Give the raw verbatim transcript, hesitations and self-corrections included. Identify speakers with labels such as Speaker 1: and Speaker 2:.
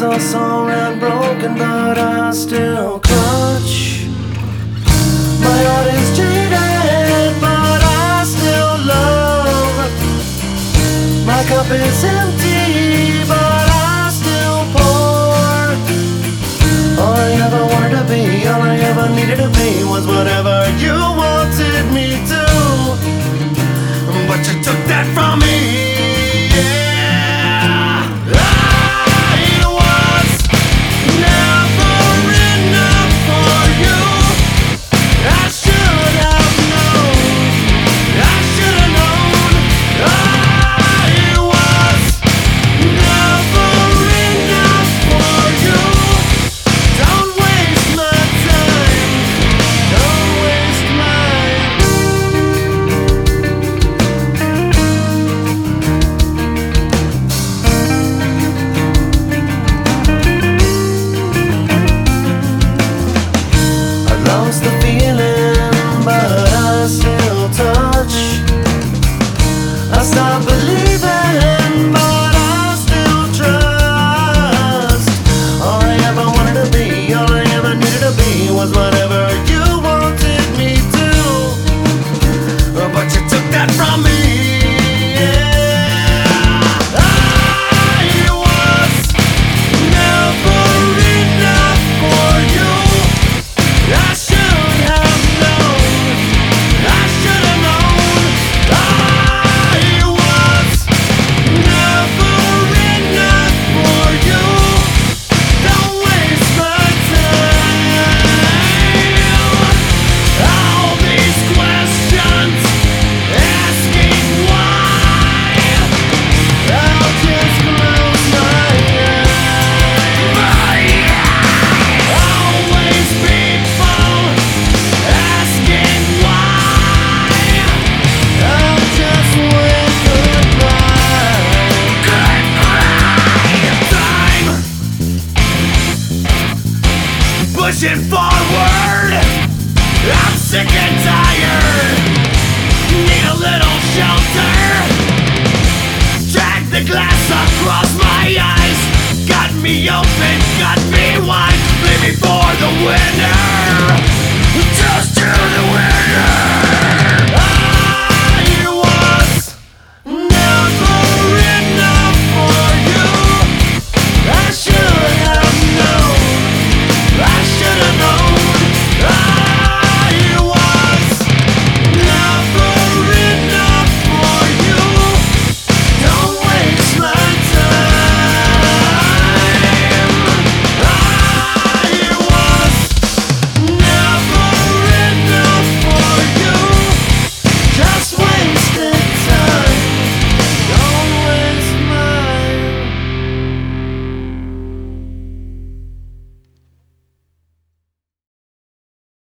Speaker 1: all sore and broken, but I still clutch. My heart is jaded, but I still love. My cup is empty, but I still pour. All I ever wanted to be, all I ever needed to be was whatever you wanted me to. But you took that from me, yeah. Lost the feeling, but I still touch. I stopped believing, but I still trust. All I ever wanted to be, all I ever needed to be was whatever you wanted me to. But you took that from me. Pushing forward, I'm sick and tired. Need a little shelter. Drag the glass across my eyes. Got me open, got me wide. Leave me for the winner. Just to the winner.